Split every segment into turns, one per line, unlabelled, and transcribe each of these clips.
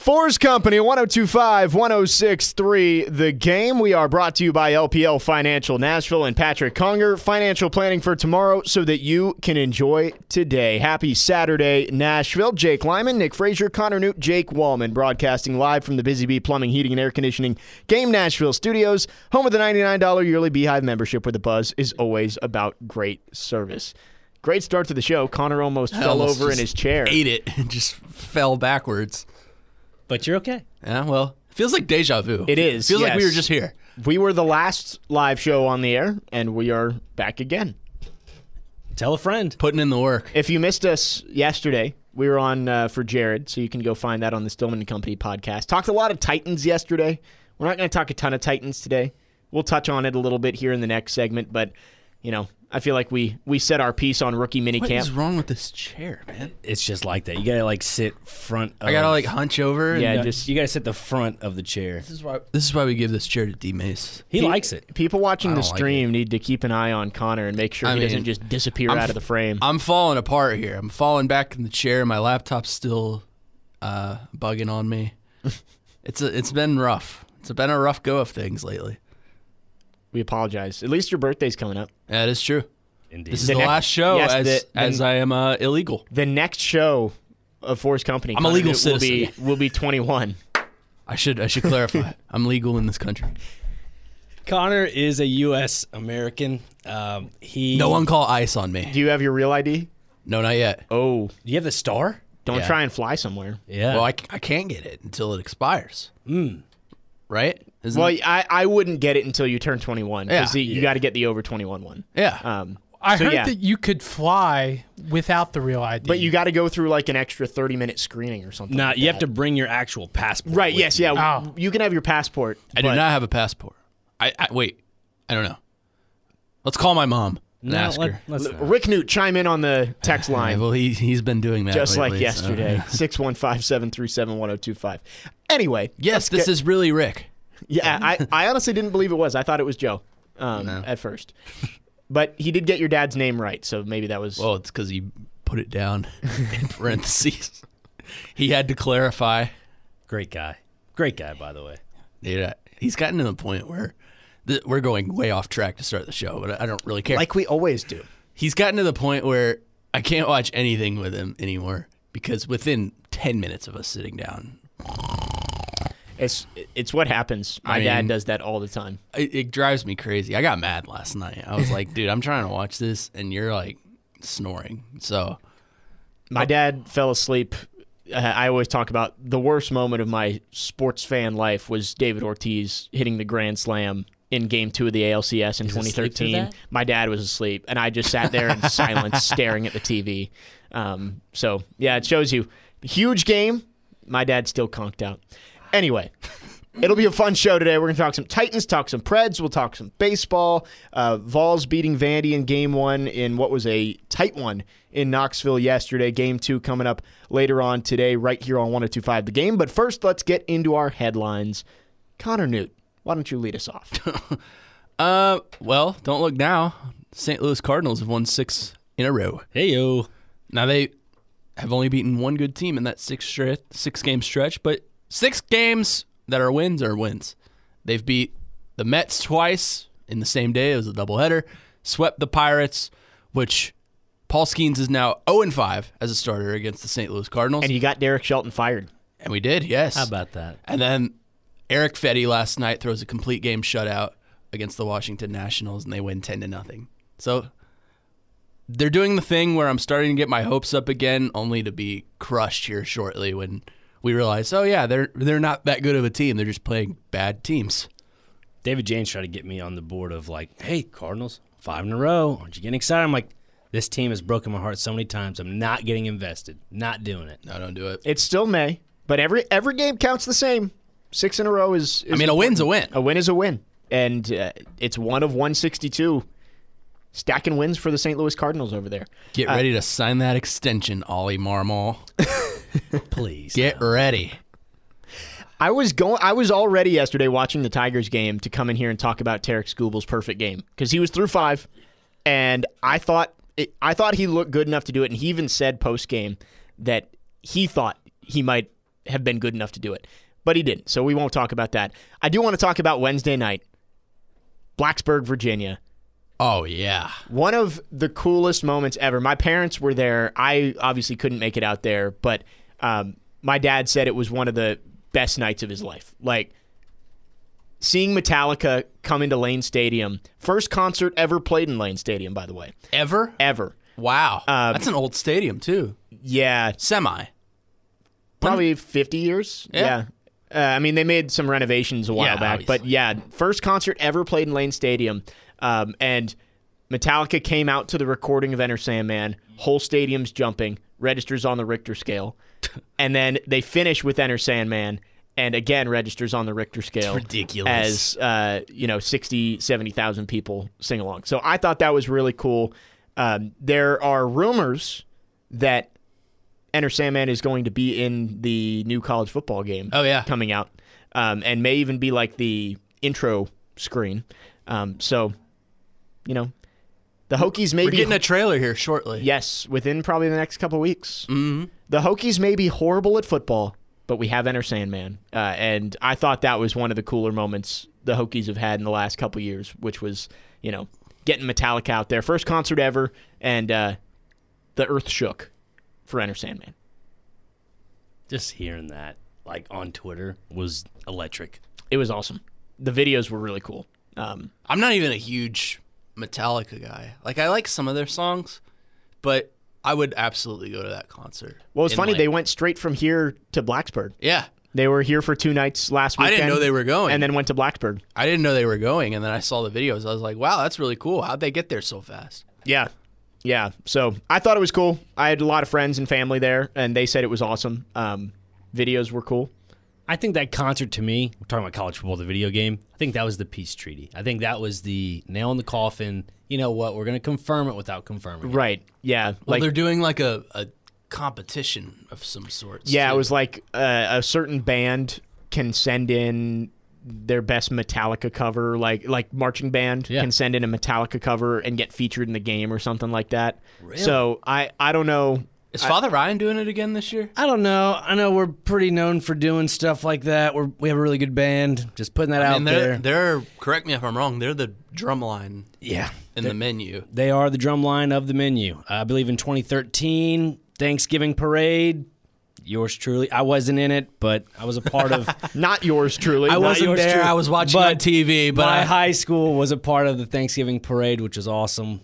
Force Company, 102.5, 106.3, The Game. We are brought to you by LPL Financial Nashville and Patrick Conger. Financial planning for tomorrow so that you can enjoy today. Happy Saturday, Nashville. Jake Lyman, Nick Frazier, Connor Newt, Jake Wallman, broadcasting live from the Busy Bee Plumbing, Heating, and Air Conditioning Game Nashville studios, home of the $99 yearly Beehive membership, where the buzz is always about great service. Great start to the show. Connor almost fell over in his chair.
Ate it and just fell backwards.
But you're okay.
Yeah, well, it feels like deja vu.
It is.
It feels like we
yes.
were just here.
We were the last live show on the air, and we are back again.
Tell a friend.
Putting in the work.
If you missed us yesterday, we were on for Jared, so you can go find that on the Stillman & Company podcast. Talked a lot of Titans yesterday. We're not going to talk a ton of Titans today. We'll touch on it a little bit here in the next segment, but, you know, I feel like we said our piece on rookie minicamp.
What is wrong with this chair, man?
It's just like that. You gotta like sit front.
I gotta hunch over.
Yeah,
and
you gotta sit the front of the chair.
This is why we give this chair to D Mace.
He likes it.
People watching
I
the
don't like
stream need to keep an eye on Connor and make sure he doesn't just disappear out of the frame.
I'm falling apart here. I'm falling back in the chair. My laptop's still bugging on me. It's been rough. It's been a rough go of things lately.
We apologize. At least your birthday's coming up.
That is true.
Indeed.
This is the last show as I am illegal.
The next show of Force Company,
I'm a legal
Connor,
citizen.
will be 21.
I should clarify. I'm legal in this country.
Connor is a U.S. American.
No one call ICE on me.
Do you have your real ID?
No, not yet.
Oh,
Do you have the star?
don't
Yeah.
try and fly somewhere.
Yeah.
Well, I can't get it until it expires. Right? Isn't
Well,
it?
I wouldn't get it until you turn 21 because
Yeah.
you got to get the over 21 one.
Yeah.
I
So,
heard
yeah.
that you could fly without the real ID.
But you got to go through like an extra 30-minute screening or something.
Nah,
like
you have
that.
to bring your actual passport.
Right,
with
yes,
you.
yeah.
Oh.
You can have your passport.
I do
but-
not have a passport. Wait. I don't know. Let's call my mom and
No,
ask her.
let's not.
Rick Newt, chime in on the text
Yeah,
line.
well, he's been doing that
just
lately,
like yesterday.
so-
615-737-1025. Anyway.
Yes, this is really Rick.
Yeah, I honestly didn't believe it was. I thought it was Joe at first. But he did get your dad's name right, so maybe that was...
Well, it's because he put it down in parentheses. He had to clarify.
Great guy. Great guy, by the way.
Yeah, he's gotten to the point where we're going way off track to start the show, but I don't really care.
like we always do.
He's gotten to the point where I can't watch anything with him anymore because within 10 minutes of us sitting down,
It's what happens. My dad does that all the time.
it drives me crazy. I got mad last night. I was like, dude, I'm trying to watch this, and you're like snoring. So
My dad fell asleep. I always talk about the worst moment of my sports fan life was David Ortiz hitting the grand slam in Game 2 of the ALCS in
He's asleep through
2013.
that?
My dad was asleep, and I just sat there in silence staring at the TV. So, yeah, it shows you. Huge game. My dad still conked out. Anyway, it'll be a fun show today. We're going to talk some Titans, talk some Preds, we'll talk some baseball. Vols beating Vandy in Game 1 in what was a tight one in Knoxville yesterday. Game 2 coming up later on today right here on 102.5 The Game. But first, let's get into our headlines. Connor Newt, why don't you lead us off?
well, don't look now. St. Louis Cardinals have won 6 in a row.
Hey, yo.
Now they have only beaten one good team in that 6-game stretch, but 6 games that are wins. They've beat the Mets twice in the same day. It was a doubleheader. Swept the Pirates, which Paul Skeens is now 0-5 as a starter against the St. Louis Cardinals.
And you got Derek Shelton fired.
And we did, yes.
How about that?
And then Eric Fetty last night throws a complete game shutout against the Washington Nationals, and they win 10-0. So they're doing the thing where I'm starting to get my hopes up again, only to be crushed here shortly when we realize, oh yeah, they're not that good of a team. They're just playing bad teams.
David James tried to get me on the board of like, hey, Cardinals, 5 in a row. Aren't you getting excited? I'm like, this team has broken my heart so many times. I'm not getting invested. Not doing it.
No, don't do it.
It's still May, but every game counts the same. 6 in a row is
I mean, a win's a win.
A win is a win. And it's one of 162 stacking wins for the St. Louis Cardinals over there.
Get ready to sign that extension, Ollie Marmol.
Please.
Get ready.
I was already yesterday watching the Tigers game to come in here and talk about Tarek Skubal's perfect game because he was through 5, and I thought he looked good enough to do it. And he even said post game that he thought he might have been good enough to do it. But he didn't, so we won't talk about that. I do want to talk about Wednesday night, Blacksburg, Virginia.
Oh, yeah.
One of the coolest moments ever. My parents were there. I obviously couldn't make it out there, but my dad said it was one of the best nights of his life. Like, seeing Metallica come into Lane Stadium. First concert ever played in Lane Stadium, by the way.
Ever?
Ever.
Wow. That's an old stadium, too.
Yeah.
Semi.
Probably 50 years.
Yeah.
I mean, they made some renovations a while
Yeah,
back,
obviously.
but yeah, first concert ever played in Lane Stadium. And Metallica came out to the recording of Enter Sandman. Whole stadium's jumping. Registers on the Richter scale. And then they finish with Enter Sandman. And again, registers on the Richter scale.
It's ridiculous.
As, 60, 70,000 people sing along. So I thought that was really cool. There are rumors that Enter Sandman is going to be in the new college football game coming out, and may even be like the intro screen. So, the Hokies may
We're
be...
getting a trailer here shortly.
Yes, within probably the next couple weeks.
Mm-hmm.
The Hokies may be horrible at football, but we have Enter Sandman. And I thought that was one of the cooler moments the Hokies have had in the last couple years, which was, getting Metallica out there. First concert ever, and the earth shook for Enter Sandman.
Just hearing that, like on Twitter, was electric.
It was awesome. The videos were really cool.
I'm not even a huge Metallica guy. Like, I like some of their songs, but I would absolutely go to that concert.
Well, it's funny. They went straight from here to Blacksburg.
Yeah.
They were here for 2 nights last weekend.
I didn't know they were going.
And then went to Blacksburg.
I didn't know they were going, and then I saw the videos. I was like, wow, that's really cool. How'd they get there so fast?
Yeah. Yeah. So I thought it was cool. I had a lot of friends and family there, and they said it was awesome. Videos were cool.
I think that concert, to me, we're talking about college football, the video game, I think that was the peace treaty. I think that was the nail in the coffin. You know what? We're going to confirm it without confirming it.
Right. Yeah.
Well, they're doing like a competition of some sort.
Yeah, it was like a certain band can send in their best Metallica cover, like marching band can send in a Metallica cover and get featured in the game or something like that.
Really?
So I don't know.
Is Father Ryan doing it again this year?
I don't know. I know we're pretty known for doing stuff like that. We have a really good band. Just putting that out there.
They're, correct me if I'm wrong, they're the drum line
Yeah.
in the menu.
They are the drum line of the menu. I believe in 2013, Thanksgiving Parade, yours truly. I wasn't in it, but I was a part of...
Not yours truly.
I
Not
wasn't
yours
there.
truly.
I was watching
on TV, but
my high school was a part of the Thanksgiving Parade, which was awesome.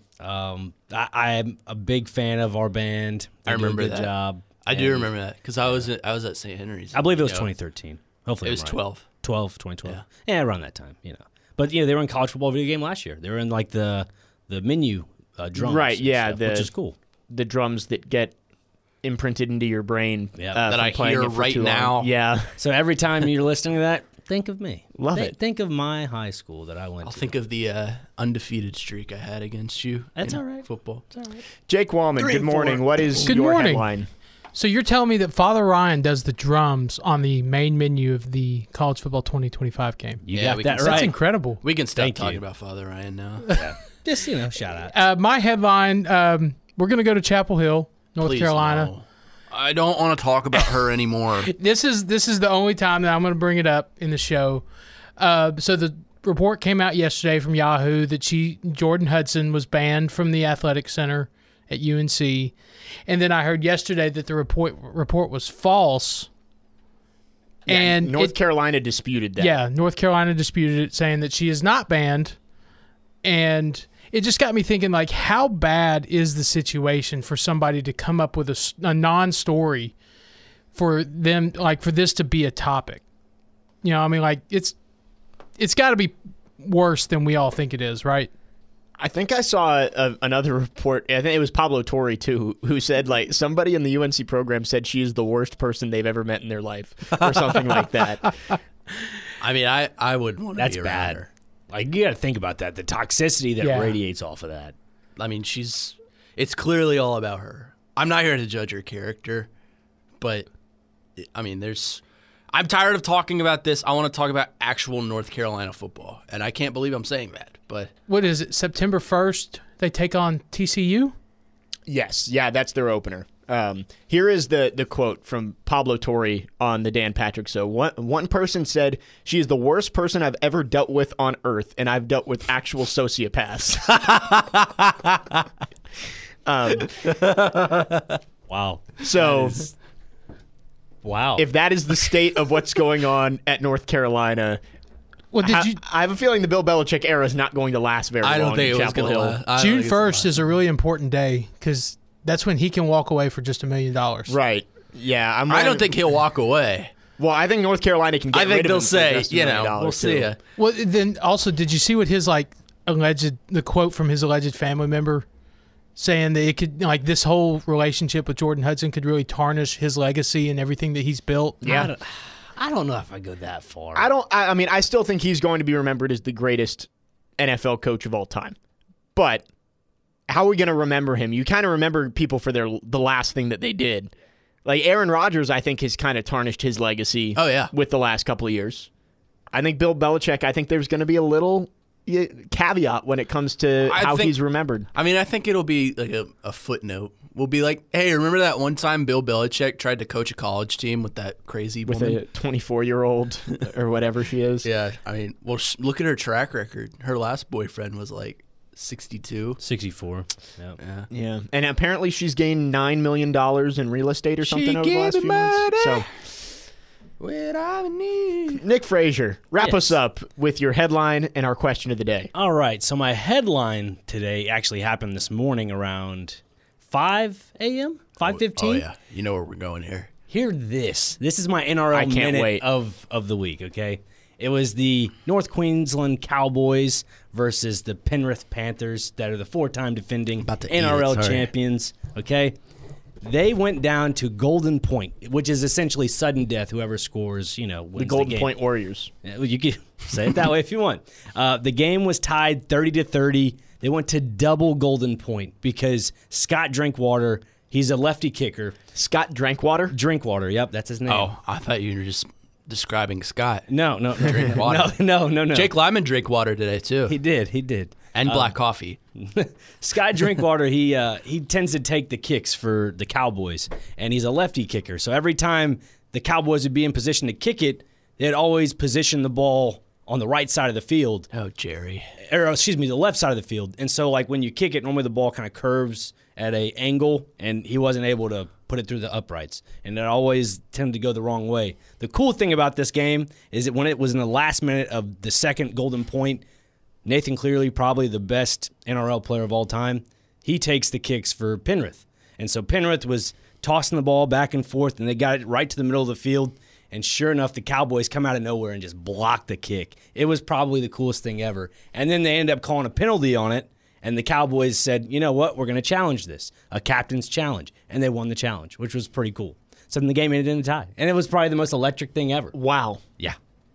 I'm a big fan of our band. They
I remember
do a good
that.
job.
I do remember that because I was at St. Henry's.
I believe it was 2013. Hopefully
It was
I'm right.
12.
2012. Yeah, around that time, But, they were in college football video game last year. They were in, like, the menu drums.
Right,
and
yeah,
stuff, which is cool.
The drums that get imprinted into your brain.
Yeah.
That
from
I
playing
hear
it for
right
too long.
now.
Yeah.
So every time you're listening to that, think of me.
Love it.
Think of my high school that I went
I'll
to.
think of the undefeated streak I had against you.
That's
in
all right.
Football.
It's all right.
Jake Wallman,
3
good
and 4.
morning. What is
Good
your
morning.
headline?
So you're telling me that Father Ryan does the drums on the main menu of the college football 2025 game?
You
Yeah,
got
we
that
can-
right.
That's incredible.
We can stop
Thank
talking
you.
about Father Ryan now.
Just, shout out.
My headline, we're going to go to Chapel Hill, North
Please,
Carolina.
no. I don't want to talk about her anymore.
This is the only time that I'm going to bring it up in the show. So the report came out yesterday from Yahoo that Jordan Hudson was banned from the athletic center at UNC, and then I heard yesterday that the report was false. And
North Carolina disputed that.
Yeah, North Carolina disputed it, saying that she is not banned. And it just got me thinking, like, how bad is the situation for somebody to come up with a non-story for them, like, for this to be a topic? I mean, like, it's got to be worse than we all think it is, right?
I think I saw another report. I think it was Pablo Torre, too, who said, like, somebody in the UNC program said she is the worst person they've ever met in their life or something like that.
I mean, I wouldn't want to
That's
be around
bad.
her.
Like, you got to think about that. The toxicity that
Yeah.
radiates off of that.
I mean, it's clearly all about her. I'm not here to judge her character, but, I mean, I'm tired of talking about this. I want to talk about actual North Carolina football, and I can't believe I'm saying that, but...
What is it, September 1st, they take on TCU?
Yes. Yeah, that's their opener. Here is the quote from Pablo Torre on the Dan Patrick Show. One person said, "She is the worst person I've ever dealt with on earth, and I've dealt with actual sociopaths."
Wow.
So
Wow.
if that is the state of what's going on at North Carolina,
Well,
I have a feeling the Bill Belichick era is not going to last very long.
I don't think
in
it was
Chapel
going to
Hill.
last.
June 1st is a really important day because that's when he can walk away for just $1 million.
Right. Yeah.
I don't think he'll walk away.
Well, I think North Carolina can get
I
rid
think
of
they'll
him for
say,
just $1 million
we'll see
too.
ya.
Well, then also, did you see what his the quote from his alleged family member saying that it could, this whole relationship with Jordan Hudson could really tarnish his legacy and everything that he's built?
Yeah.
I don't know if I go that far.
I mean, I still think he's going to be remembered as the greatest NFL coach of all time. But how are we going to remember him? You kind of remember people for the last thing that they did. Like Aaron Rodgers, I think, has kind of tarnished his legacy with the last couple of years. I think Bill Belichick, I think there's going to be a little caveat when it comes to how he's remembered.
I mean, I think it'll be like a footnote. We'll be like, hey, remember that one time Bill Belichick tried to coach a college team with that crazy
With
woman?
a 24-year-old or whatever she is.
Yeah, I mean, well, look at her track record. Her last boyfriend was like 62.
64. Yep.
Yeah.
Yeah. And apparently she's gained $9 million in real estate or something over the
gave
last
me
few months.
money.
So,
What I need.
Nick Frazier, wrap
Yes.
us up with your headline and our question of the day.
All right. So my headline today actually happened this morning around 5 a.m., 5:15.
Oh, yeah. You know where we're going here.
Hear this. This is my NRL
I can't
minute
wait.
of the week, okay? It was the North Queensland Cowboys versus the Penrith Panthers that are the four-time defending
About to eat it,
NRL
sorry.
champions, okay? They went down to Golden Point, which is essentially sudden death. Whoever scores, wins
The Golden
game.
Point Warriors.
Yeah, well, you can say it that way if you want. The game was tied 30-30. They went to double Golden Point because Scott Drinkwater, he's a lefty kicker.
Scott Drinkwater.
Drinkwater, yep, that's his name.
Oh, I thought you were just describing Scott.
No.
Drink water.
No.
Jake Lyman drank water today, too.
He did.
And black coffee.
Scott Drinkwater, he tends to take the kicks for the Cowboys, and he's a lefty kicker. So every time the Cowboys would be in position to kick it, they'd always position the ball on the right side of the field,
Oh, Jerry.
or excuse me, the left side of the field. And so, like, when you kick it, normally the ball kind of curves at an angle, and he wasn't able to put it through the uprights. And it always tended to go the wrong way. The cool thing about this game is that when it was in the last minute of the second Golden Point, Nathan Cleary, probably the best NRL player of all time, he takes the kicks for Penrith. And so Penrith was tossing the ball back and forth, and they got it right to the middle of the field. And sure enough, the Cowboys come out of nowhere and just block the kick. It was probably the coolest thing ever. And then they end up calling a penalty on it, and the Cowboys said, you know what, we're going to challenge this, a captain's challenge. And they won the challenge, which was pretty cool. So then the game ended in a tie. And it was probably the most electric thing ever.
Wow.
Yeah.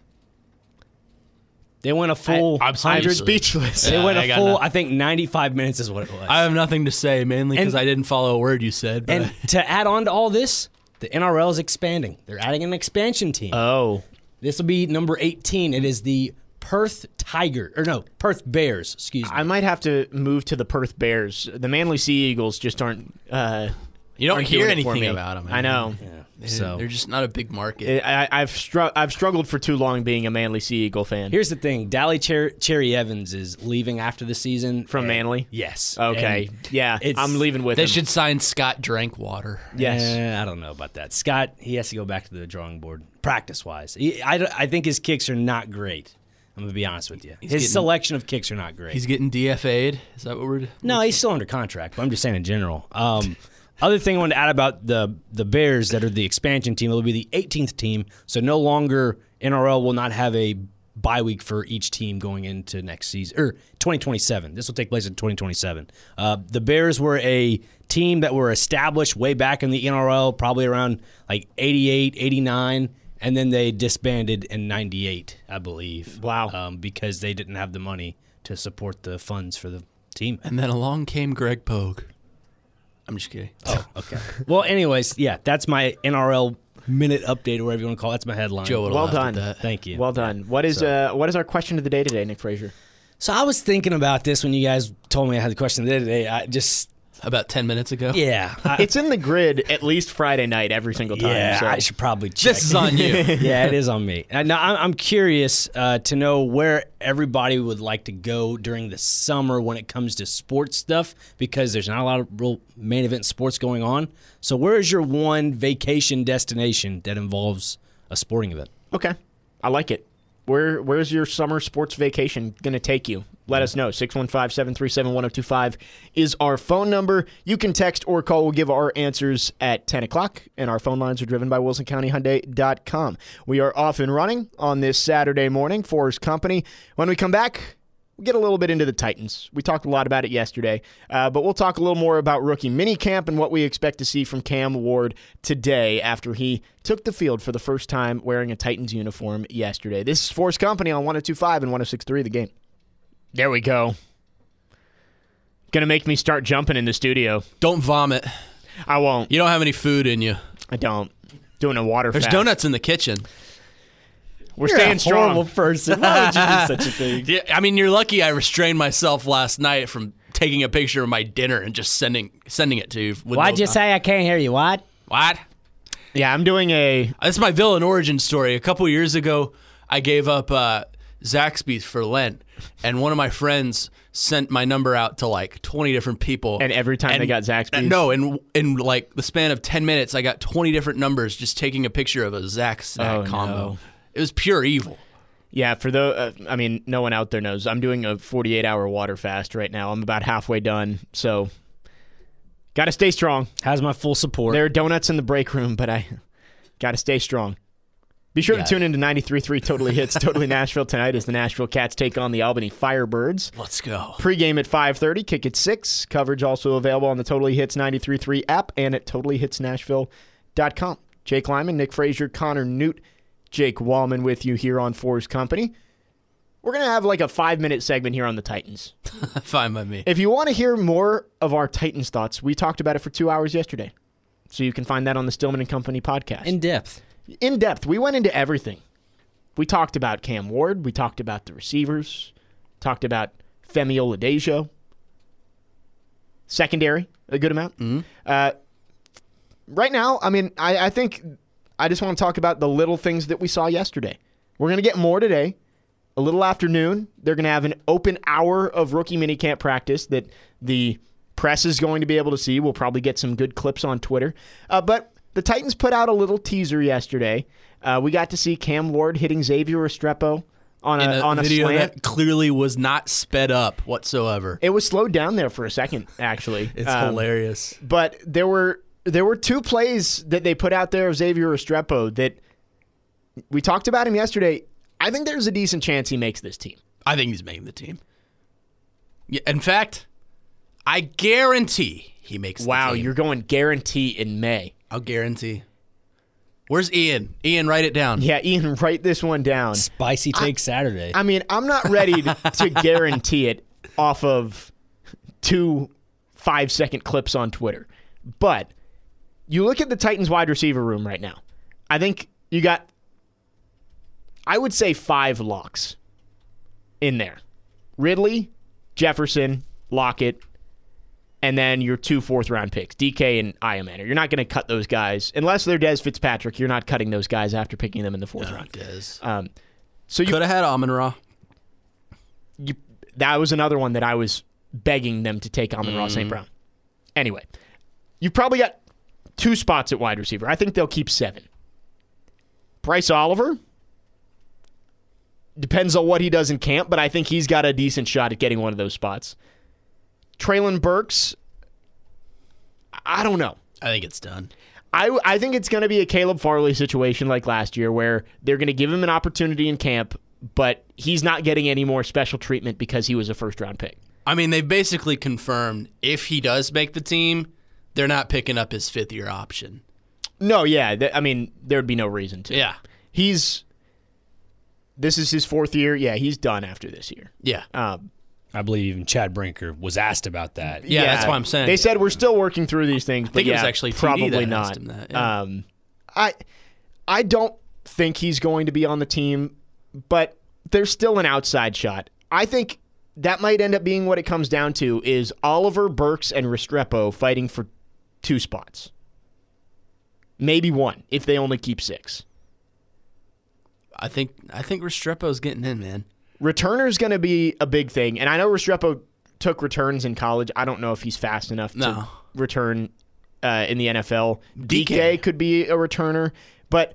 They went a full
I'm
100.
Speechless.
They went
I
a
got
full,
nothing.
I think 95 minutes is what it was.
I have nothing to say, mainly because
And-
I didn't follow a word you said. But
And to add on to all this, the NRL is expanding. They're adding an expansion team.
Oh.
This will be number 18. It is the Perth Bears, excuse me.
I might have to move to the Perth Bears. The Manly Sea Eagles just aren't.
you don't
aren't
hear
doing it for
anything
me.
about them.
I know.
They're just not a big market.
I've struggled for too long being a Manly Sea Eagle fan.
Here's the thing. Dally Cherry Evans is leaving after the season.
From
and-
Manly?
Yes.
Okay.
And
Yeah.
it's-
I'm leaving with
They
him.
should sign Scott Drinkwater.
Yes.
I don't know about that. Scott, he has to go back to the drawing board practice-wise. I think his kicks are not great. I'm going to be honest with you. His
getting-
selection of kicks are not great.
He's getting DFA'd. Is that what we're...
No, he's still under contract, but I'm just saying in general. Other thing I wanted to add about the Bears that are the expansion team, it'll be the 18th team, so no longer NRL will not have a bye week for each team going into next season, or 2027. This will take place in 2027. The Bears were a team that were established way back in the NRL, probably around like 88, 89, and then they disbanded in 98, I believe.
Wow.
Because they didn't have the money to support the funds for the team.
And then along came Greg Pogue. I'm just kidding.
Oh, okay. Well, anyways, yeah, that's my NRL minute update or whatever you want to call it. That's my headline.
Joe would
Well
have laughed at
done.
that.
Thank you.
Well done. What is our question of the day today, Nick Frazier?
So I was thinking about this when you guys told me I had the question of the day today.
about 10 minutes ago.
Yeah.
It's in the grid at least Friday night every single time.
Yeah,
so.
I should probably check.
This is on you.
Yeah, it is on me. Now, I'm curious to know where everybody would like to go during the summer when it comes to sports stuff, because there's not a lot of real main event sports going on. So where is your one vacation destination that involves a sporting event?
Okay. I like it. Where's your summer sports vacation going to take you? Let us know. 615-737-1025 is our phone number. You can text or call. We'll give our answers at 10 o'clock, and our phone lines are driven by WilsonCountyHyundai.com. We are off and running on this Saturday morning for his company. When we come back, we'll get a little bit into the Titans. We talked a lot about it yesterday, but we'll talk a little more about rookie minicamp and what we expect to see from Cam Ward today after he took the field for the first time wearing a Titans uniform yesterday. This is Force Company on 102.5 and 106.3 The Game. There we go. Gonna make me start jumping in the studio.
Don't vomit.
I won't.
You don't have any food in you.
I don't. Doing a water
There's
fast.
donuts in the kitchen.
We're
You're
staying
a
strong.
horrible person. Why would you do such a thing?
Yeah, I mean, you're lucky I restrained myself last night from taking a picture of my dinner and just sending it to you. with
Why'd
no-
you say I can't hear you? What?
What?
Yeah, I'm doing a...
That's my villain origin story. A couple years ago, I gave up Zaxby's for Lent, and one of my friends sent my number out to like 20 different people.
And every time they got Zaxby's?
No, in like the span of 10 minutes, I got 20 different numbers just taking a picture of a Zax snack
Oh,
combo.
no.
It was pure evil.
Yeah, for I mean, no one out there knows. I'm doing a 48-hour water fast right now. I'm about halfway done, so got to stay strong.
Has my full support.
There are donuts in the break room, but I got to stay strong. Be sure to tune in to 93.3 Totally Hits, Totally Nashville tonight as the Nashville Cats take on the Albany Firebirds.
Let's go.
Pre-game at 5:30, kick at 6. Coverage also available on the Totally Hits 93.3 app and at TotallyHitsNashville.com. Jake Lyman, Nick Frazier, Connor Newt, Jake Wallman with you here on Force Company. We're going to have like a 5-minute segment here on the Titans.
Fine by me.
If you want to hear more of our Titans thoughts, we talked about it for 2 hours yesterday. So you can find that on the Stillman & Company podcast.
In depth.
In depth. We went into everything. We talked about Cam Ward. We talked about the receivers. Talked about Femi Oladejo. Secondary, a good amount. Mm-hmm. Right now, I mean, I think I just want to talk about the little things that we saw yesterday. We're going to get more today. A little afternoon, they're going to have an open hour of rookie minicamp practice that the press is going to be able to see. We'll probably get some good clips on Twitter. But the Titans put out a little teaser yesterday. We got to see Cam Ward hitting Xavier Restrepo on a
video
slant.
that clearly was not sped up whatsoever.
It was slowed down there for a second, actually.
It's hilarious.
But there were 2 plays that they put out there of Xavier Restrepo that we talked about him yesterday. I think there's a decent chance he makes this team.
I think he's making the team. Yeah, in fact, I guarantee he makes the team.
Wow, you're going guarantee in May.
I'll guarantee. Where's Ian? Ian, write it down.
Yeah, Ian, write this one down.
Spicy take Saturday.
I mean, I'm not ready to guarantee it off of 2 5-second clips on Twitter. But you look at the Titans wide receiver room right now. I think you got, I would say 5 locks in there. Ridley, Jefferson, Lockett, and then your 2 4th-round picks, DK and Iamaner. You're not going to cut those guys. Unless they're Dez Fitzpatrick, you're not cutting those guys after picking them in the 4th round.
Dez.
So you
Could have had Amon-Ra.
that was another one that I was begging them to take Amon-Ra St. Brown. Anyway, you've probably got 2 spots at wide receiver. I think they'll keep 7. Bryce Oliver, depends on what he does in camp, but I think he's got a decent shot at getting one of those spots. Traylon Burks, I don't know.
I think it's done.
I think it's going to be a Caleb Farley situation like last year where they're going to give him an opportunity in camp, but he's not getting any more special treatment because he was a first-round pick.
I mean, they've basically confirmed if he does make the team, they're not picking up his 5th-year option.
No, yeah. I mean, there'd be no reason to.
Yeah.
This is his 4th year. Yeah, he's done after this year.
Yeah.
I believe even Chad Brinker was asked about that.
Yeah, that's what I'm saying.
They said we're still working through these things, but
think it
yeah,
was actually TD
probably
that
not.
asked him that, yeah.
I don't think he's going to be on the team, but there's still an outside shot. I think that might end up being what it comes down to is Oliver, Burks, and Restrepo fighting for 2 spots. Maybe 1 if they only keep 6.
I think Restrepo's getting in, man.
Returner's going to be a big thing, and I know Restrepo took returns in college. I don't know if he's fast enough to return in the NFL. DK could be a returner, but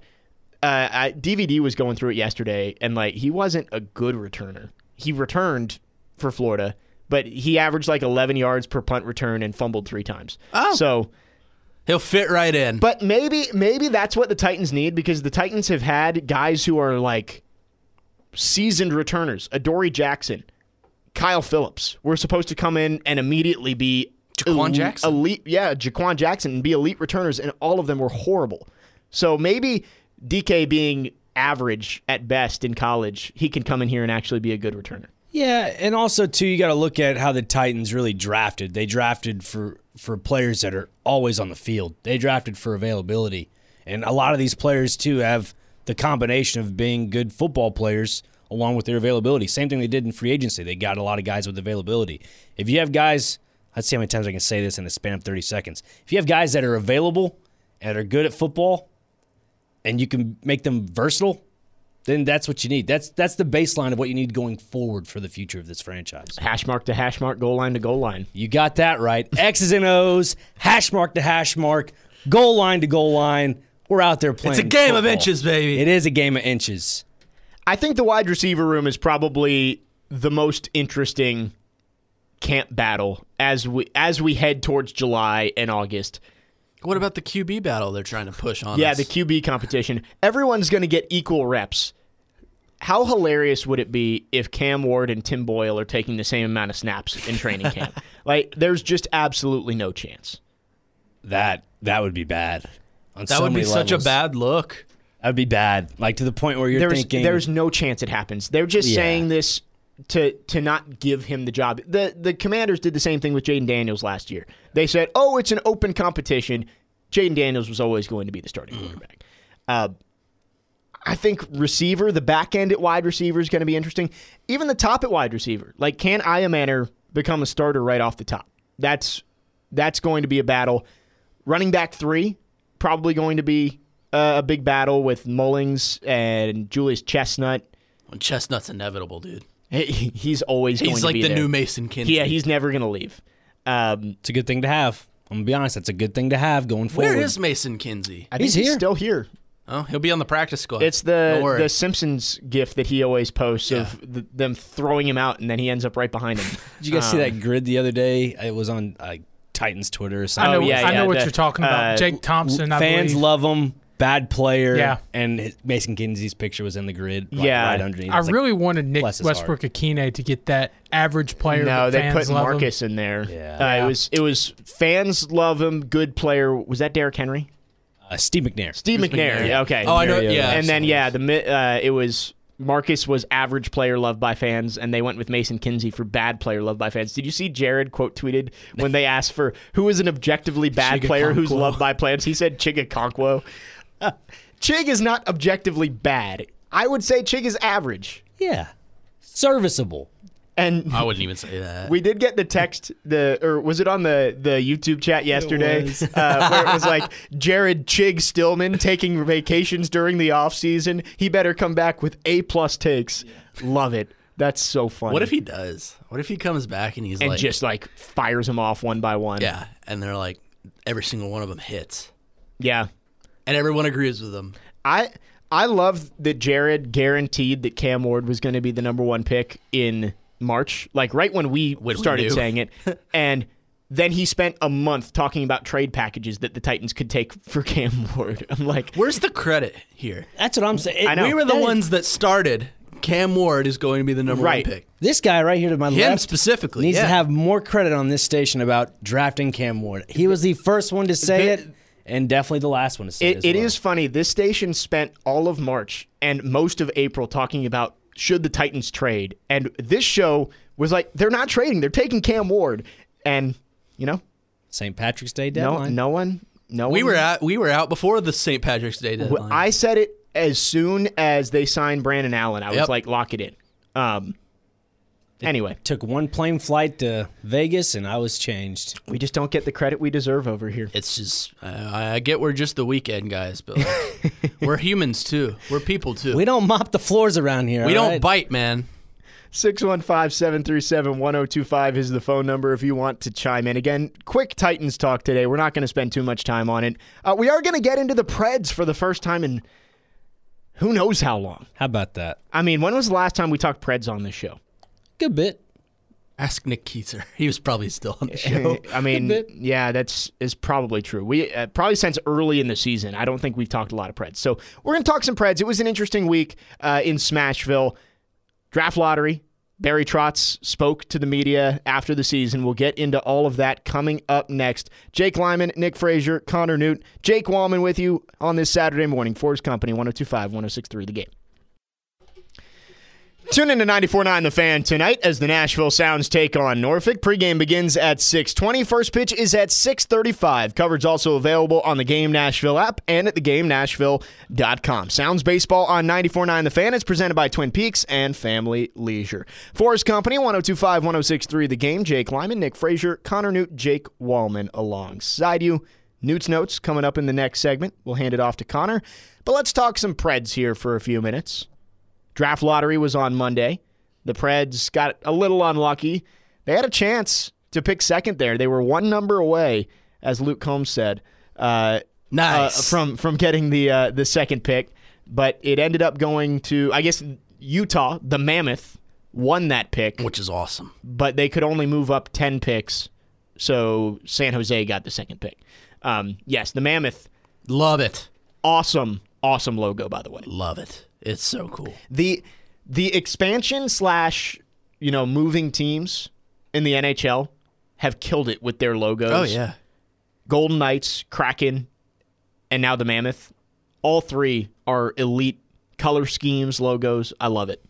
DVD was going through it yesterday, and like he wasn't a good returner. He returned for Florida, but he averaged like 11 yards per punt return and fumbled 3 times.
Oh.
So
he'll fit right in.
But maybe that's what the Titans need, because the Titans have had guys who are like seasoned returners. Adoree Jackson, Kyle Phillips were supposed to come in and immediately be
Jaquan Jackson.
elite. Yeah, Jaquan Jackson, and be elite returners, and all of them were horrible. So maybe DK being average at best in college, he can come in here and actually be a good returner.
Yeah, and also, too, you got to look at how the Titans really drafted. They drafted for players that are always on the field. They drafted for availability. And a lot of these players, too, have the combination of being good football players along with their availability. Same thing they did in free agency. They got a lot of guys with availability. If you have guys, let's see how many times I can say this in the span of 30 seconds. If you have guys that are available and are good at football and you can make them versatile, then that's what you need. That's the baseline of what you need going forward for the future of this franchise.
Hash mark to hash mark, goal line to goal line.
You got that right. X's and O's, hash mark to hash mark, goal line to goal line. We're out there playing.
It's a game
football.
of inches, baby.
It is a game of inches.
I think the wide receiver room is probably the most interesting camp battle as we head towards July and August.
What about the QB battle they're trying to push on us?
Yeah, the QB competition. Everyone's going to get equal reps. How hilarious would it be if Cam Ward and Tim Boyle are taking the same amount of snaps in training camp? Like, there's just absolutely no chance.
That would be bad.
That would be such a bad look.
That would be bad. Like, to the point where you're thinking...
There's no chance it happens. They're just saying this to not give him the job. The Commanders did the same thing with Jaden Daniels last year. They said, oh, it's an open competition. Jaden Daniels was always going to be the starting quarterback. I think receiver, the back end at wide receiver is going to be interesting. Even the top at wide receiver. Like, can Iamaner become a starter right off the top? That's going to be a battle. Running back 3, probably going to be a big battle with Mullings and Julius Chestnut.
Well, Chestnut's inevitable, dude.
He's always going to be there.
He's like the new Mason Kinsey.
Yeah, he's never going to leave.
It's a good thing to have. I'm going to be honest. That's a good thing to have going forward.
Where is Mason Kinsey?
I think he's still here.
Oh, he'll be on the practice squad.
It's the Simpsons gif that he always posts of them throwing him out, and then he ends up right behind him.
Did you guys see that grid the other day? It was on Titans Twitter or something.
I know what you're talking about. Jake Thompson, I
fans
believe.
love him. Bad player.
Yeah.
And Mason Kinsey's picture was in the grid.
Yeah.
Right underneath.
I really wanted Nick Westbrook-Akine to get that average player.
No, they
fans
put
love
Marcus
him.
in there.
Yeah.
It was fans love him, good player. Was that Derrick Henry?
Steve McNair.
Steve McNair. Yeah, okay.
Oh, I know. Yeah.
And then it was Marcus was average player loved by fans, and they went with Mason Kinsey for bad player loved by fans. Did you see Jared quote tweeted when they asked for who is an objectively bad player who's loved by fans? He said Chig Okonkwo. Chig is not objectively bad. I would say Chig is average.
Yeah. Serviceable.
And
I wouldn't even say that.
we did get the text, or was it on the YouTube chat yesterday? Where it was like, Jared Chig Stillman taking vacations during the offseason. He better come back with A+ takes. Yeah. Love it. That's so funny.
What if he does? What if he comes back and he's
and
like...
just like fires them off one by one?
Yeah, and they're like, every single one of them hits.
Yeah.
And everyone agrees with him.
I love that Jared guaranteed that Cam Ward was going to be the number 1 pick in March, like right when we started saying it. And then he spent a month talking about trade packages that the Titans could take for Cam Ward. I'm like,
where's the credit here?
That's what I'm saying.
I know.
We were the ones that started. Cam Ward is going to be the number 1 pick.
This guy right here to my left.
Him specifically.
Needs to have more credit on this station about drafting Cam Ward. He was the first one to say it. And definitely the last one to say it.
It is funny. This station spent all of March and most of April talking about should the Titans trade. And this show was like, they're not trading. They're taking Cam Ward. And,
St. Patrick's Day deadline.
No one.
We were out before the St. Patrick's Day deadline.
I said it as soon as they signed Brandon Allen. I was like, lock it in. Anyway,
Took one plane flight to Vegas, and I was changed.
we just don't get the credit we deserve over here.
It's just I get we're just the weekend guys, but like, we're humans too. We're people too.
We don't mop the floors around here.
We
all
don't
right?
bite, man.
615-737-1025 is the phone number if you want to chime in. Again, quick Titans talk today. We're not going to spend too much time on it. We are going to get into the Preds for the first time in who knows how long.
How about that?
I mean, when was the last time we talked Preds on this show?
Good bit.
Ask Nick Keeter. He was probably still on the show.
I mean, yeah, is probably true. We probably since early in the season. I don't think we've talked a lot of Preds. So we're going to talk some Preds. It was an interesting week in Smashville. Draft lottery. Barry Trotz spoke to the media after the season. We'll get into all of that coming up next. Jake Lyman, Nick Frazier, Connor Newt, Jake Wallman with you on this Saturday morning. Force Company, 102.5, 106.3 The Game. Tune in to 94.9 The Fan tonight as the Nashville Sounds take on Norfolk. Pregame begins at 6:20. First pitch is at 6:35. Coverage also available on the Game Nashville app and at thegamenashville.com. Sounds baseball on 94.9 The Fan. It's presented by Twin Peaks and Family Leisure. Forest Company, 102.5, 106.3 The Game. Jake Lyman, Nick Frazier, Connor Newt, Jake Wallman alongside you. Newt's Notes coming up in the next segment. We'll hand it off to Connor. But let's talk some Preds here for a few minutes. Draft lottery was on Monday. The Preds got a little unlucky. They had a chance to pick second there. They were one number away, as Luke Combs said,
Nice.
from getting the second pick. But it ended up going to, I guess, Utah. The Mammoth won that pick,
Which is awesome.
but they could only move up 10 picks, so San Jose got the second pick. Yes, the Mammoth,
Love it.
awesome logo, by the way.
Love it. It's so cool.
The expansion / moving teams in the NHL have killed it with their logos.
Oh, yeah.
Golden Knights, Kraken, and now the Mammoth. All three are elite color schemes, logos. I love it.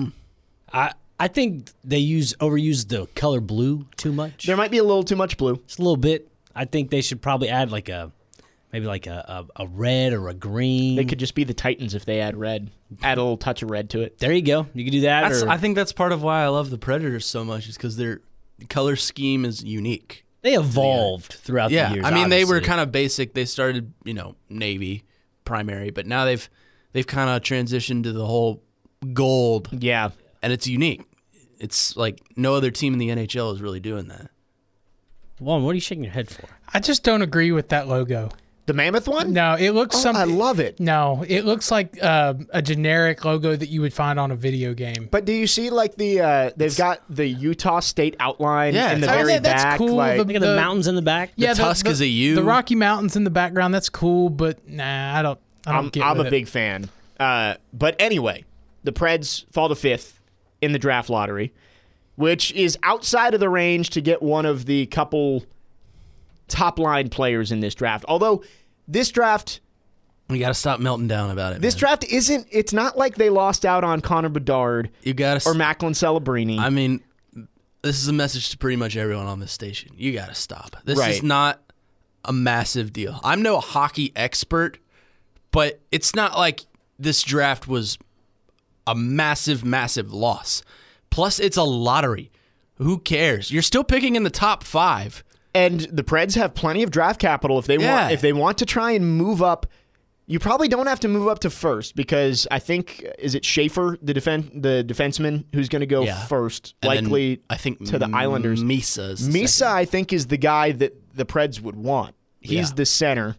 I think they overuse the color blue too much.
There might be a little too much blue.
Just a little bit. I think they should probably add maybe a red or a green.
They could just be the Titans if they add red. Add a little touch of red to it.
There you go. You could do that.
I think that's part of why I love the Predators so much is because their color scheme is unique.
They evolved throughout the years.
I mean, they were
obviously.
kind of basic. They started, Navy primary, but now they've kind of transitioned to the whole gold,
Yeah.
and it's unique. It's like no other team in the NHL is really doing that.
Juan, what are you shaking your head for?
I just don't agree with that logo.
The Mammoth one?
No, it looks
Oh, I
something.
love it.
No, it looks like a generic logo that you would find on a video game.
But do you see like they've got the Utah State outline
Yeah,
in the
it's-
very
that's
back?
cool.
Like,
Look at the mountains in the back.
Yeah,
tusk is a U.
The Rocky Mountains in the background. That's cool, but nah, I don't get
I'm
with
a
it.
big fan. But anyway, the Preds fall to 5th in the draft lottery, which is outside of the range to get one of the couple top line players in this draft. Although this draft
You got to stop melting down about it.
This
man.
draft isn't. It's not like they lost out on Connor Bedard
You got to.
or Macklin Celebrini.
I mean, this is a message to pretty much everyone on this station. You got to stop. This
Right.
is not a massive deal. I'm no hockey expert, but it's not like this draft was a massive, massive loss. Plus, it's a lottery. Who cares? You're still picking in the top 5.
And the Preds have plenty of draft capital if they
Yeah.
want. If they want to try and move up, you probably don't have to move up to first because I think is it Schaefer, the defenseman, who's going to go
Yeah.
first,
And then
likely
I think
to the Islanders.
Misa's
Misa, I think, is the guy that the Preds would want. He's
Yeah.
the center,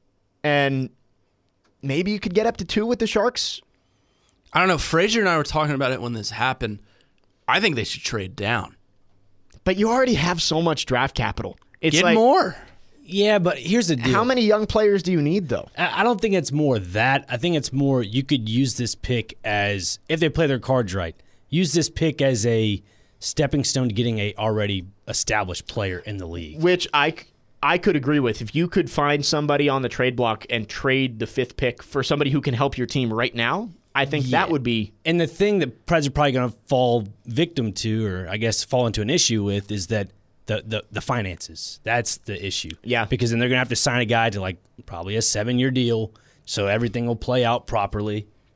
and maybe you could get up to 2 with the Sharks.
I don't know. Frazier and I were talking about it when this happened. I think they should trade down.
But you already have so much draft capital. It's
Get
like,
more.
Yeah, but here's the deal.
how many young players do you need, though?
I don't think it's more that. I think it's more you could use this pick as, if they play their cards right, use this pick as a stepping stone to getting a already established player in the league.
Which I could agree with. If you could find somebody on the trade block and trade the 5th pick for somebody who can help your team right now, I think that would be.
And the thing that Preds are probably going to fall victim to, or I guess fall into an issue with, is that the finances. That's the issue.
Yeah.
Because then they're going to have to sign a guy to like probably a 7-year deal, so everything will play out properly.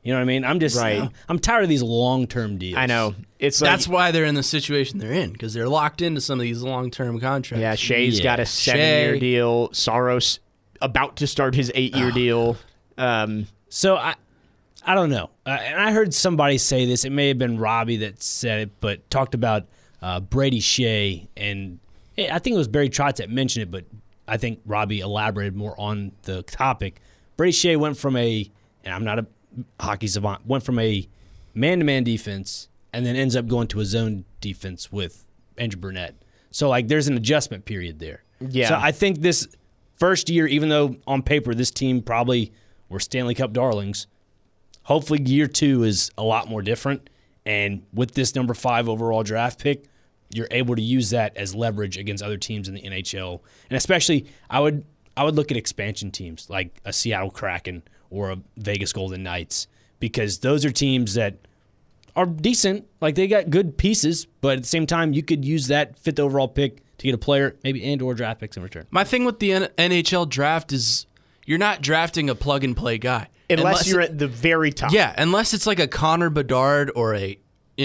You know what I mean? I'm just
Right.
I'm tired of these long-term deals.
I know. It's like,
That's why they're in the situation they're in, because they're locked into some of these long-term contracts.
yeah, Shea's
Yeah.
got a 7-year
Shea.
deal. Soros about to start his 8-year deal.
So I don't know. And I heard somebody say this. It may have been Robbie that said it, but talked about Brady Shea. And I think it was Barry Trotz that mentioned it, but I think Robbie elaborated more on the topic. Brady Shea went from and I'm not a hockey savant, went from a man-to-man defense and then ends up going to a zone defense with Andrew Burnett. So, like, there's an adjustment period there.
Yeah.
So I think this first year, even though on paper this team probably were Stanley Cup darlings, hopefully year 2 is a lot more different. And with this number 5 overall draft pick, you're able to use that as leverage against other teams in the NHL. And especially, I would look at expansion teams like a Seattle Kraken or a Vegas Golden Knights, because those are teams that are decent. Like, they got good pieces, but at the same time, you could use that 5th overall pick to get a player, maybe and/or draft picks in return.
My thing with the NHL draft is you're not drafting a plug-and-play guy.
unless you're at the very top.
Yeah, unless it's like a Connor Bedard or a,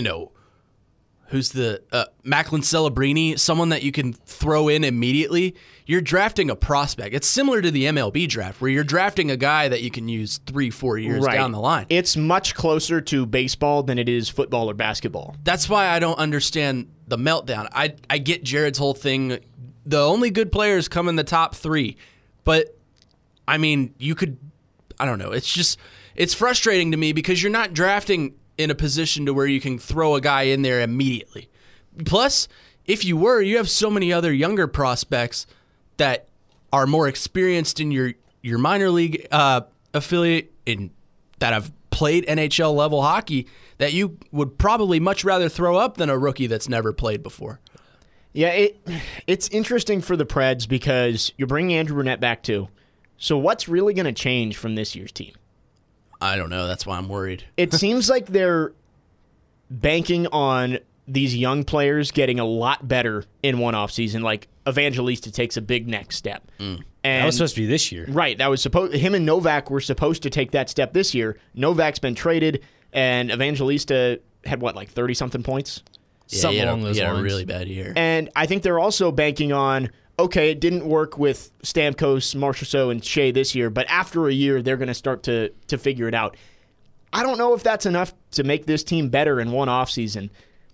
who's the Macklin Celebrini, someone that you can throw in immediately. You're drafting a prospect. It's similar to the MLB draft, where you're drafting a guy that you can use 3-4 years
Right.
down the line.
It's much closer to baseball than it is football or basketball.
That's why I don't understand the meltdown. I get Jared's whole thing. The only good players come in the top 3. But, I mean, I don't know. It's frustrating to me because you're not drafting in a position to where you can throw a guy in there immediately. Plus, if you were, you have so many other younger prospects that are more experienced in your minor league affiliate that have played NHL level hockey that you would probably much rather throw up than a rookie that's never played before.
Yeah, it's interesting for the Preds because you're bringing Andrew Burnett back too. So what's really going to change from this year's team?
I don't know. That's why I'm worried.
It seems like they're banking on these young players getting a lot better in one offseason. Like Evangelista takes a big next step. And
That was supposed to be this year.
Right. That was him and Novak were supposed to take that step this year. Novak's been traded, and Evangelista had, 30-something points?
Something along those
he had
lines.
a really bad year.
And I think they're also banking on, okay, it didn't work with Stamkos, Marchessault, and Shea this year, but after a year, they're going to start to figure it out. I don't know if that's enough to make this team better in one offseason.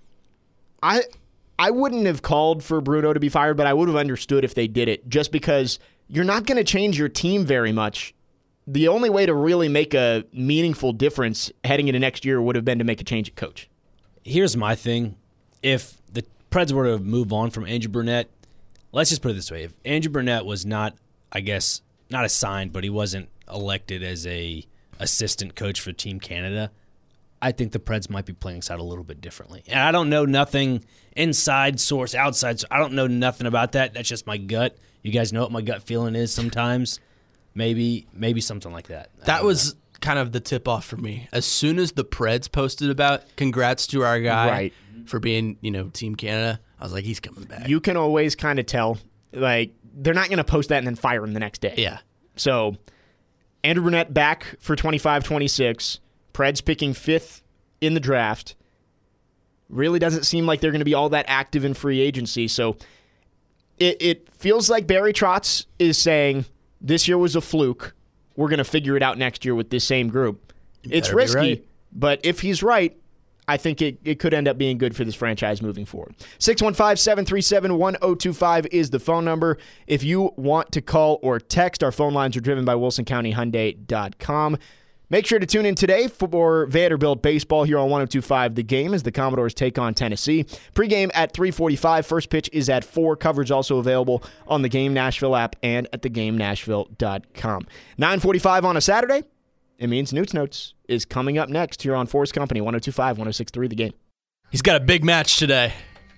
I wouldn't have called for Bruno to be fired, but I would have understood if they did it, just because you're not going to change your team very much. The only way to really make a meaningful difference heading into next year would have been to make a change at coach.
Here's my thing. If the Preds were to move on from Andrew Burnett, let's just put it this way. If Andrew Burnett was not assigned, but he wasn't elected as a assistant coach for Team Canada, I think the Preds might be playing this out a little bit differently. And I don't know nothing inside source, outside source. I don't know nothing about that. That's just my gut. You guys know what my gut feeling is sometimes. Maybe something like that.
That was kind of the tip-off for me. As soon as the Preds posted about congrats to our guy
Right.
for being, Team Canada, I was like, he's coming back.
You can always kind of tell. Like, they're not going to post that and then fire him the next day.
Yeah.
So, Andrew Burnett back for 25-26. Preds picking 5th in the draft. Really doesn't seem like they're going to be all that active in free agency. So, it feels like Barry Trotz is saying, this year was a fluke. We're going to figure it out next year with this same group. It's
better be
risky,
right.
but if he's right, I think it could end up being good for this franchise moving forward. 615-737-1025 is the phone number. If you want to call or text, our phone lines are driven by WilsonCountyHyundai.com. Make sure to tune in today for Vanderbilt baseball here on 102.5 The Game as the Commodores take on Tennessee. Pre-game at 3:45. First pitch is at 4. Coverage also available on the Game Nashville app and at theGameNashville.com. 9:45 on a Saturday. It means Newt's Notes is coming up next here on Forest Company, 102.5, 106.3 The Game.
He's got a big match today.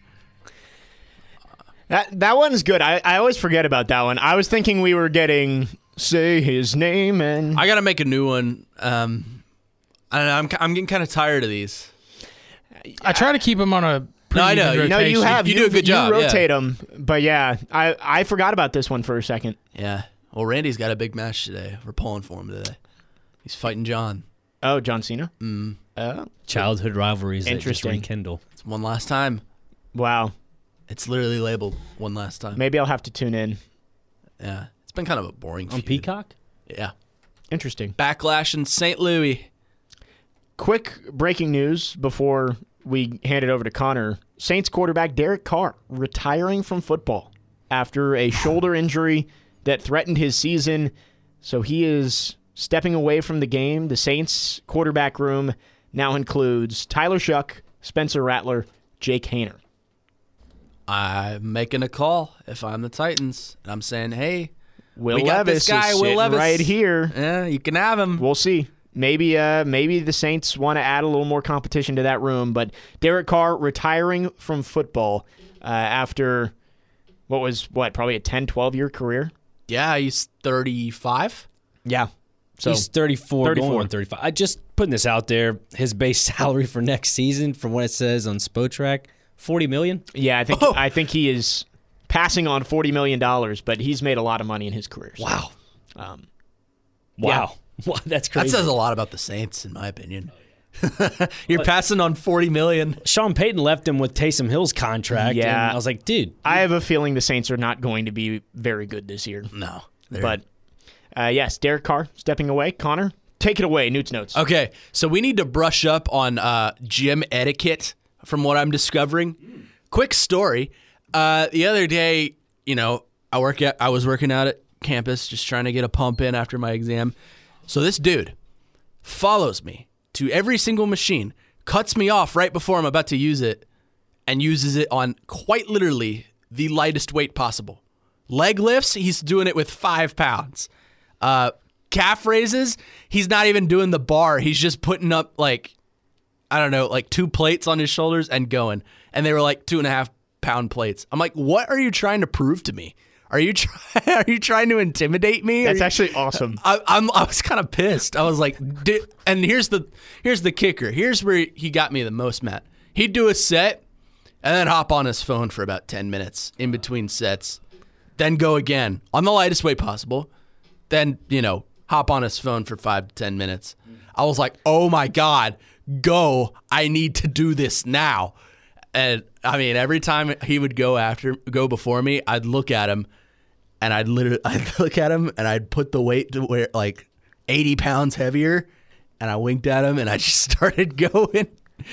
That one's good. I always forget about that one. I was thinking we were getting Say His Name and...
I got to make a new one. I don't know. I'm getting kind of tired of these.
I try to keep them on a
No, I know.
rotation.
No, you have.
You do a good job,
You
yeah.
rotate them. But yeah, I forgot about this one for a second.
Yeah. Well, Randy's got a big match today. We're pulling for him today. He's fighting John.
Oh, John Cena.
Childhood rivalries that just
Interesting.
rekindle.
It's one last time.
Wow.
It's literally labeled one last time.
Maybe I'll have to tune in.
Yeah. It's been kind of a boring
On
feud.
Peacock?
Yeah.
Interesting.
Backlash in St. Louis.
Quick breaking news before we hand it over to Connor. Saints quarterback Derek Carr retiring from football after a shoulder injury that threatened his season. So he is stepping away from the game. The Saints quarterback room now includes Tyler Shuck, Spencer Rattler, Jake Haener.
I'm making a call if I'm the Titans. And I'm saying, hey,
Will
we got
Levis
this guy,
is
Will
sitting
Levis.
right here.
Yeah, you can have him.
We'll see. Maybe the Saints want to add a little more competition to that room, but Derek Carr retiring from football after probably a 10, 12-year career?
Yeah, he's 35.
Yeah. So
He's 34,
34.
going on 35. I just putting this out there. His base salary for next season, from what it says on Spotrac, $40 million.
yeah, I think he is passing on $40 million, but he's made a lot of money in his career. So,
Wow.
yeah.
Wow, that's crazy.
That says a lot about the Saints, in my opinion. You're passing on $40 million.
Sean Payton left him with Taysom Hill's contract.
Yeah.
And I was like, dude.
I have a feeling the Saints are not going to be very good this year.
No.
But yes, Derek Carr stepping away. Connor, take it away. Newt's Notes.
Okay, so we need to brush up on gym etiquette from what I'm discovering. Quick story. The other day, I was working out at campus just trying to get a pump in after my exam. So this dude follows me to every single machine, cuts me off right before I'm about to use it, and uses it on quite literally the lightest weight possible. Leg lifts, he's doing it with 5 pounds. Calf raises, he's not even doing the bar. He's just putting up like 2 plates on his shoulders and going. And they were like 2.5 pound plates. I'm like, what are you trying to prove to me? Are you trying to intimidate me?
That's actually awesome.
I was kind of pissed. I was like, and here's the kicker. Here's where he got me the most, Matt. He'd do a set and then hop on his phone for about 10 minutes in between sets, then go again on the lightest weight possible, then, hop on his phone for 5 to 10 minutes. I was like, oh my God, go. I need to do this now. And I mean, every time he would go before me, I'd look at him and I'd look at him and I'd put the weight to where like 80 pounds heavier, and I winked at him and I just started going.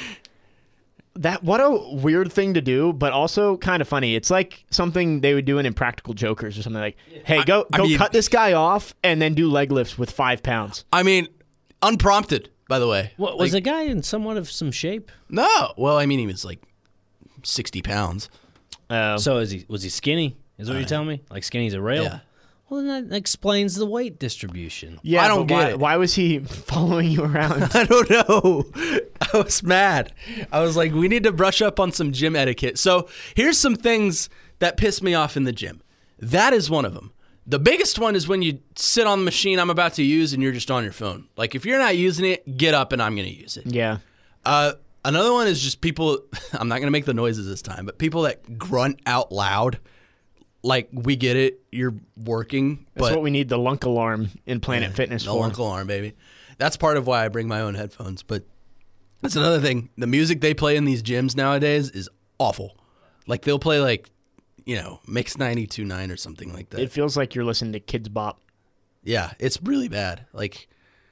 What a weird thing to do, but also kind of funny. It's like something they would do in Impractical Jokers or something like, hey, go cut this guy off and then do leg lifts with 5 pounds.
I mean, unprompted, by the way.
What, was the guy in somewhat of some shape?
No. Well, I mean, he was like 60 pounds.
So was he skinny? Is what you're telling me? Like skinny's a rail?
Yeah.
Well, then that explains the weight distribution.
Yeah,
I don't
but
get it.
Why was he following you around?
I don't know. I was mad. I was like, we need to brush up on some gym etiquette. So here's some things that piss me off in the gym. That is one of them. The biggest one is when you sit on the machine I'm about to use and you're just on your phone. Like, if you're not using it, get up and I'm going to use it.
Yeah.
Another one is just people, I'm not going to make the noises this time, but people that grunt out loud. Like, we get it, you're working.
That's
but
what we need, the lunk alarm in Planet Fitness
no
for.
lunk alarm, baby. That's part of why I bring my own headphones. But that's another thing. The music they play in these gyms nowadays is awful. Like, they'll play, Mix 92.9 or something like that.
It feels like you're listening to Kids Bop.
Yeah, it's really bad. Like,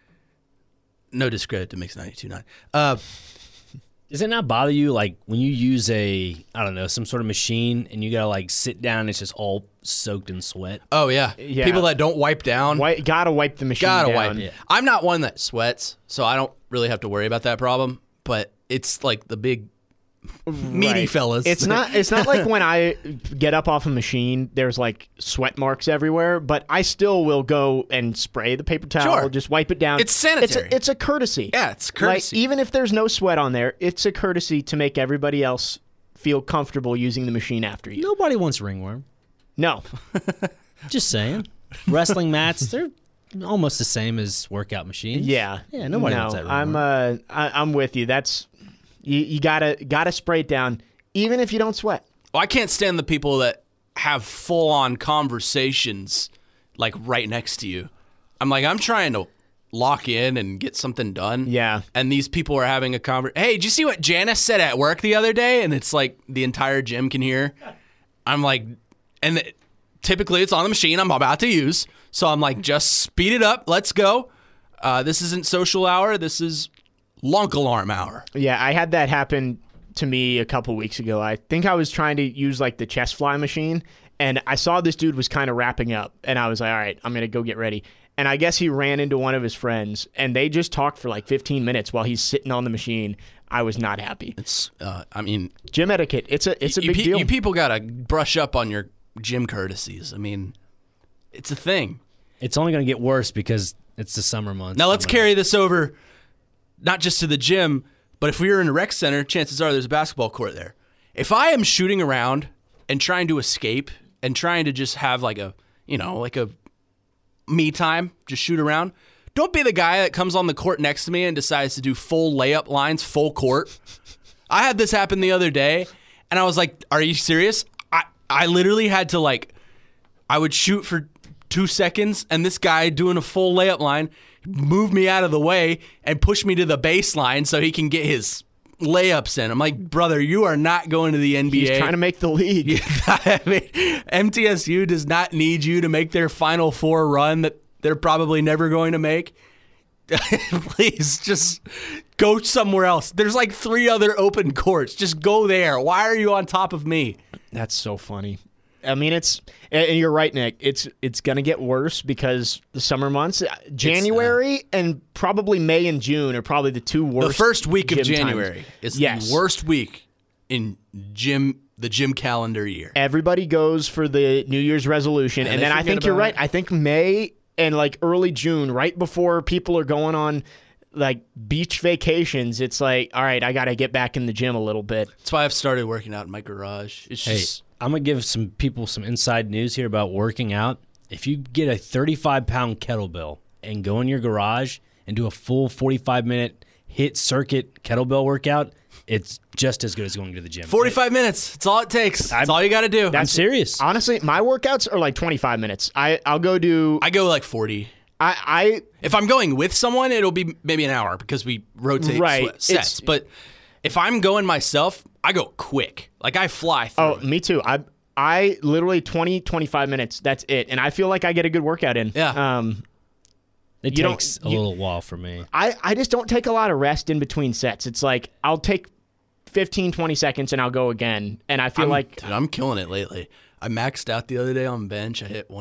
no discredit to Mix 92.9.
Does it not bother you, like, when you use some sort of machine and you gotta, sit down and it's just all soaked in sweat?
Oh, yeah.
Yeah.
People that don't wipe down.
Gotta wipe the machine
Gotta
down.
wipe.
Yeah.
I'm not one that sweats, so I don't really have to worry about that problem. But it's like the big meaty
Right.
fellas.
It's not like when I get up off a machine, there's like sweat marks everywhere, but I still will go and spray the paper towel,
Sure.
just wipe it down.
It's sanitary.
It's a courtesy.
Yeah, it's courtesy.
Like, even if there's no sweat on there, it's a courtesy to make everybody else feel comfortable using the machine after you.
Nobody wants ringworm.
No.
Just saying. Wrestling mats, they're almost the same as workout machines.
Yeah.
Yeah, nobody
no,
wants that ringworm.
I'm with you. That's you gotta spray it down, even if you don't sweat.
Well, I can't stand the people that have full-on conversations, like, right next to you. I'm like, I'm trying to lock in and get something done.
Yeah.
And these people are having a conversation. Hey, did you see what Janice said at work the other day? And it's like the entire gym can hear. I'm like, and typically it's on the machine I'm about to use. So I'm like, just speed it up. Let's go. This isn't social hour. This is lunk alarm hour.
Yeah, I had that happen to me a couple weeks ago. I think I was trying to use like the chest fly machine, and I saw this dude was kind of wrapping up, and I was like, all right, I'm going to go get ready. And I guess he ran into one of his friends, and they just talked for like 15 minutes while he's sitting on the machine. I was not happy.
It's, I mean,
Gym etiquette, it's a big deal.
You people got to brush up on your gym courtesies. I mean, it's a thing.
It's only going to get worse because it's the summer months.
Now let's carry this over, not just to the gym, but if we were in a rec center, chances are there's a basketball court there. If I am shooting around and trying to escape and trying to just have like a me time, just shoot around, don't be the guy that comes on the court next to me and decides to do full layup lines, full court. I had this happen the other day, and I was like, are you serious? I literally had to I would shoot for 2 seconds, and this guy doing a full layup line moved me out of the way and pushed me to the baseline so he can get his layups in. I'm like, brother, you are not going to the NBA.
He's trying to make the league.
I mean, MTSU does not need you to make their Final Four run that they're probably never going to make. Please, just go somewhere else. There's like 3 other open courts. Just go there. Why are you on top of me?
That's so funny. I mean, and you're right, Nick. It's going to get worse because the summer months, January and probably May and June are probably the 2 worst.
The first week of
gym
January
times.
is the worst week in the gym calendar year.
Everybody goes for the New Year's resolution, and then I think you're right. I think May and like early June, right before people are going on like beach vacations, it's like, all right, I got to get back in the gym a little bit.
That's why I've started working out in my garage. It's just...
I'm going to give some people some inside news here about working out. If you get a 35-pound kettlebell and go in your garage and do a full 45-minute hit circuit kettlebell workout, it's just as good as going to the gym.
45 minutes. That's all it takes. That's all you got to do.
I'm serious.
Honestly, my workouts are like 25 minutes. I'll go do...
I go like 40. If I'm going with someone, it'll be maybe an hour because we rotate sets. But if I'm going myself, I go quick. Like I fly through.
Oh, me too. I literally 20, 25 minutes. That's it. And I feel like I get a good workout in.
Yeah.
It takes a little while for me.
I just don't take a lot of rest in between sets. It's like I'll take 15, 20 seconds and I'll go again. And I feel
Dude, I'm killing it lately. I maxed out the other day on bench. I hit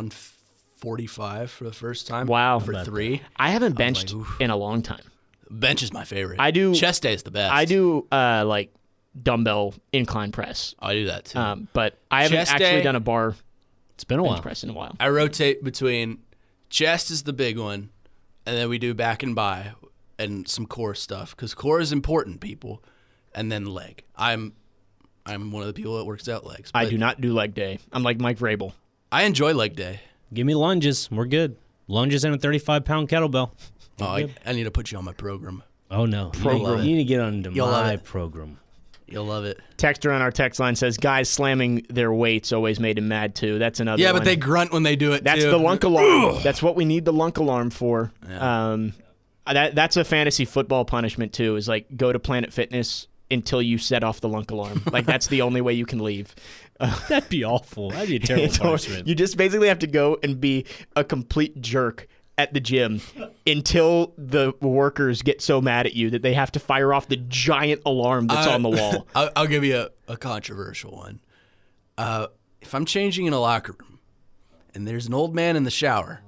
145 for the first time.
Wow.
For 3.
I haven't benched in a long time.
Bench is my favorite.
I do.
Chest day is the best.
I do like dumbbell incline press.
I do that too.
But I haven't actually done a bar.
It's been a
bench
while.
press in a while.
I rotate between chest is the big one, and then we do back and by and some core stuff because core is important, people, and then leg. I'm one of the people that works out legs.
I do not do leg day. I'm like Mike Vrabel.
I enjoy leg day.
Give me lunges. We're good. Lunges and a 35-pound kettlebell.
Oh, I need to put you on my program.
Oh, no.
Program.
You need to get onto
You'll love
my
it.
program.
You'll love it.
Texter on our text line says, guys slamming their weights always made him mad too. That's another
Yeah,
one.
but they grunt when they do it
That's
too.
the lunk alarm. That's what we need the lunk alarm for.
Yeah.
That's a fantasy football punishment too, is like go to Planet Fitness until you set off the lunk alarm. Like that's the only way you can leave.
That'd be awful. That'd be a terrible punishment.
You just basically have to go and be a complete jerk at the gym until the workers get so mad at you that they have to fire off the giant alarm that's on the wall.
I'll give you a controversial one. If I'm changing in a locker room and there's an old man in the shower.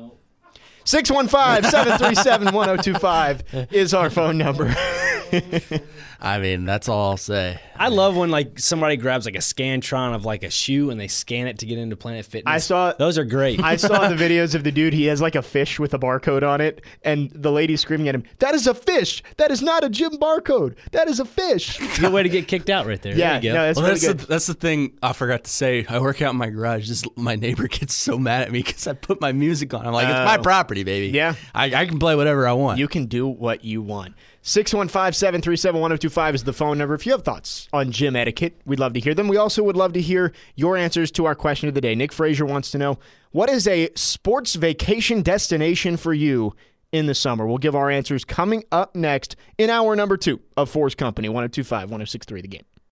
615-737-1025 is our phone number.
I mean, that's all I'll say.
I love when like somebody grabs like a Scantron of like a shoe and they scan it to get into Planet Fitness. Those are great.
I saw the videos of the dude. He has like a fish with a barcode on it, and the lady screaming at him, "That is a fish! That is not a gym barcode! That is a fish!"
Good way to get kicked out right there.
Yeah,
there you go.
no,
Well,
really good.
that's the thing I forgot to say. I work out in my garage. My neighbor gets so mad at me because I put my music on. I'm like, it's my property, baby.
Yeah.
I can play whatever I want.
You can do what you want. 615-737-1025 is the phone number. If you have thoughts on gym etiquette, we'd love to hear them. We also would love to hear your answers to our question of the day. Nick Frazier wants to know, what is a sports vacation destination for you in the summer? We'll give our answers coming up next in hour number 2 of Force Company, 102.5, 106.3 The Game.